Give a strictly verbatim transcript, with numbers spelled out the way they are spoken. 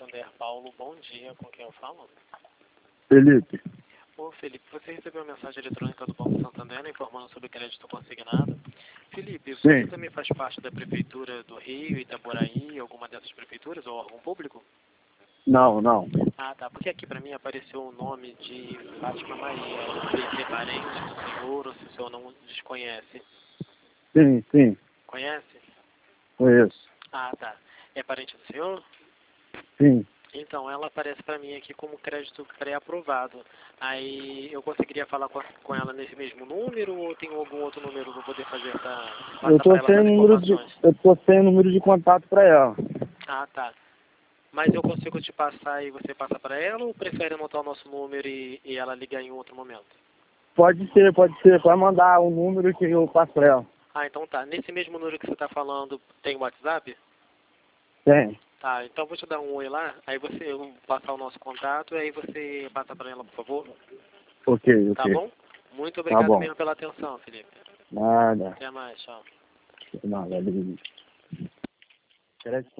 Santander. Paulo, bom dia. Com quem eu falo? Felipe. Ô, Felipe, você recebeu a mensagem eletrônica do Banco Santander informando sobre crédito consignado? Felipe, você Sim. também faz parte da Prefeitura do Rio, Itaboraí, alguma dessas prefeituras ou órgão público? Não, não. Ah, tá. Porque aqui pra mim apareceu o nome de Fátima Maria. Não sei se é parente do senhor ou se o senhor não desconhece. Sim, sim. Conhece? Conheço. Ah, tá. É parente do senhor? Sim. Então, ela aparece para mim aqui como crédito pré-aprovado. Aí eu conseguiria falar com, a, com ela nesse mesmo número ou tem algum outro número para poder fazer para Eu passar tô para ela sem essas número de, informações? eu tô sem número de contato para ela. Ah, tá. Mas eu consigo te passar e você passa para ela ou prefere anotar o nosso número e, e ela ligar em outro momento? Pode ser, pode ser. Pode mandar o número que eu passo para ela. Ah, então tá. Nesse mesmo número que você está falando, tem WhatsApp? Tem. Tá, então vou te dar um oi lá, aí você eu vou passar o nosso contato e aí você passa para ela, por favor. Ok, Tá ok. bom? Muito Tá obrigado bom. mesmo pela atenção, Felipe. Nada. Até mais, tchau. Nada. Crédito